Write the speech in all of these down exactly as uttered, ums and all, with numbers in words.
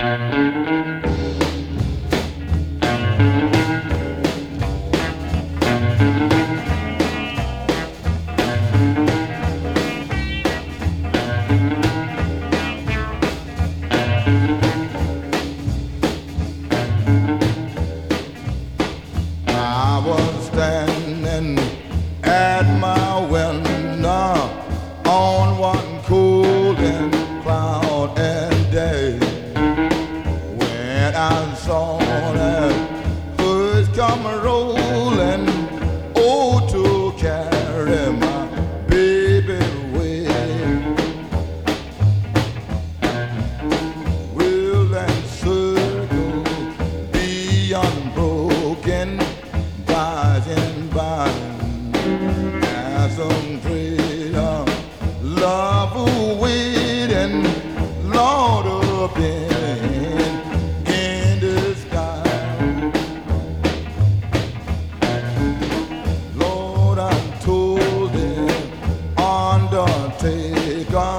I was standing at my window on one cool and cloudy day when I saw that birds come rolling, oh, to carry my baby away. Will that circle be unbroken by and by, as some greater love awaiting, Lord, up in, in the sky. Lord, I told the undertaker,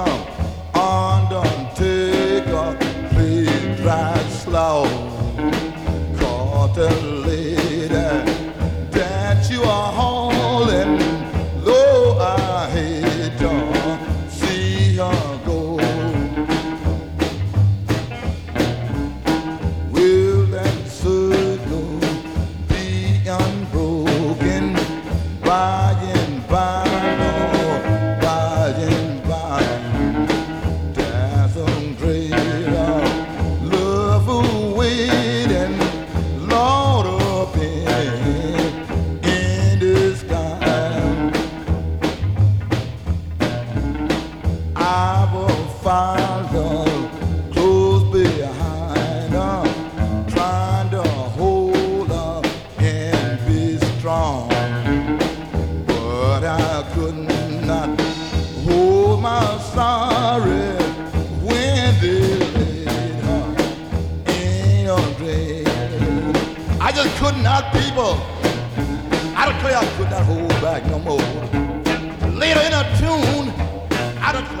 undertaker, please drive slow, caught the lady that you are hauling, though I hate to see her go. Will that circle be unbroken by and by, oh, by and by? There's some greater love awaiting, Lord, up in, in the sky. I will find her close behind her, trying to hold her and be strong, but I could not hold my sorry when they laid her in a grave. I just could not, people. I declare I could not hold back no more. Later in a tune, I declare